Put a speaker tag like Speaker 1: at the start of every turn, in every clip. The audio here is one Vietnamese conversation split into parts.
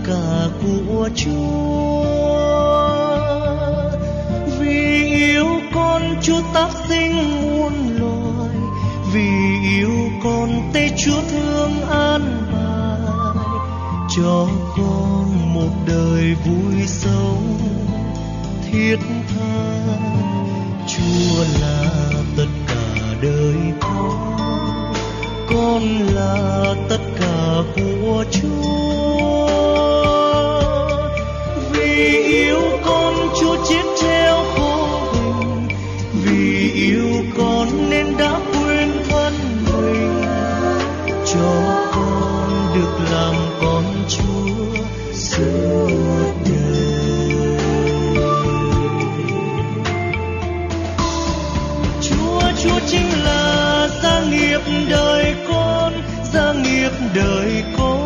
Speaker 1: cả của Chúa. Vì yêu con Chúa tác sinh muôn loài, vì yêu con Tây Chúa thương an bài cho con một đời vui sống thiết tha. Chúa là tất cả đời con là tất cả của Chúa. Vì yêu con Chúa chết treo khổ hình, vì yêu con nên đã quên thân mình, cho con được làm con Chúa suốt đời. Chúa chính là gia nghiệp đời con, gia nghiệp đời con.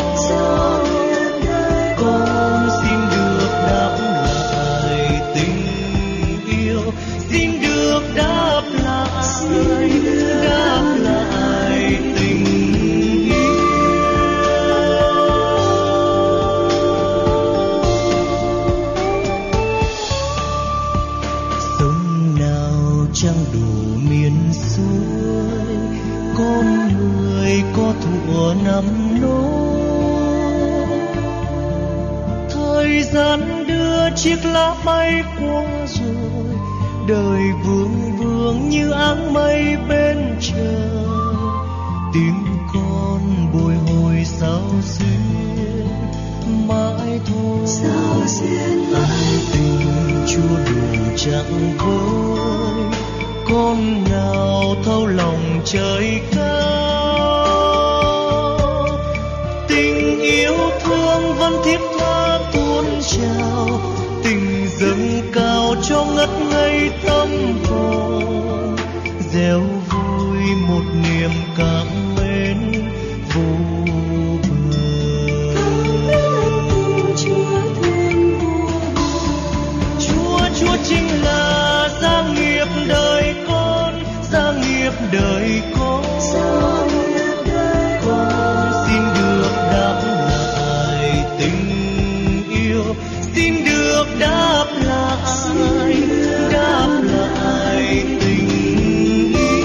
Speaker 1: Con xin được đáp lại tình yêu, xin được đáp lại tình yêu. Sông nào chẳng đủ miền suối, con người có thuở năm nỗi. Thời gian đưa chiếc lá bay qua rồi, đời vương vương như áng mây bên trời. Tiếng con bồi hồi sao xuyên mãi thôi, ân tình Chúa đủ chẳng vơi. Con nào thấu lòng trời cao, tình yêu thương vẫn thiết tha tuôn trào, tình dâng cao cho ngất ngây tâm hồn, gieo vui một niềm cảm mến vô bờ. Chúa chính là gia nghiệp đời con, gia nghiệp đời con. Con xin được đáp lại tình yêu, xin được đáp lại tình yêu.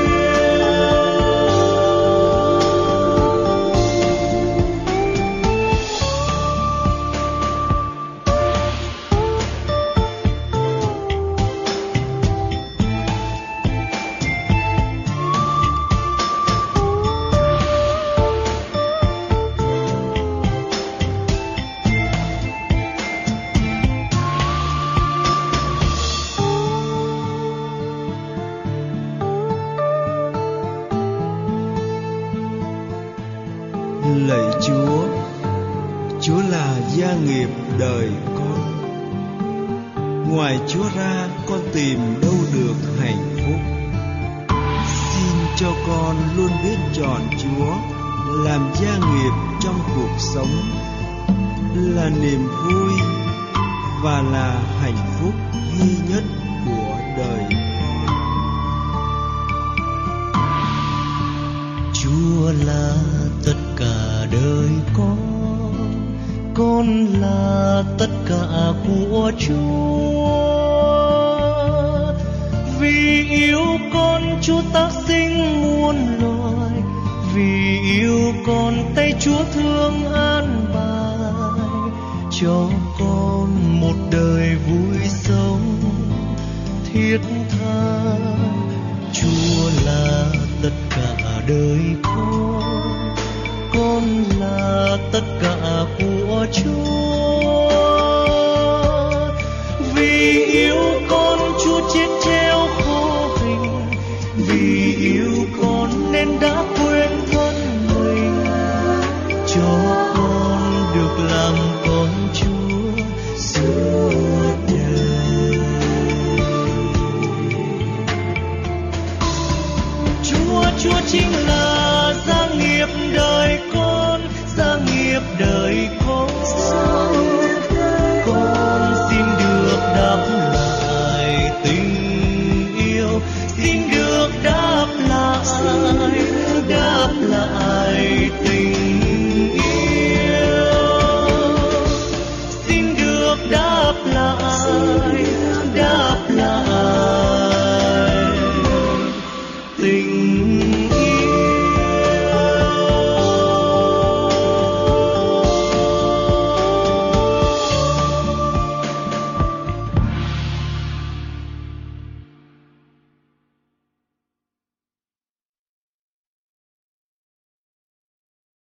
Speaker 2: Lạy Chúa, Chúa là gia nghiệp đời con. Ngoài Chúa ra con tìm đâu được hạnh phúc. Xin cho con luôn biết chọn Chúa làm gia nghiệp trong cuộc sống, là niềm vui và là hạnh phúc duy nhất của đời con.
Speaker 1: Chúa là tất cả đời con là tất cả của Chúa. Vì yêu con Chúa tác sinh muôn loài, vì yêu con tay Chúa thương an bài cho con một đời vui sống thiết tha. Chúa là tất cả đời con là tất cả của Chúa.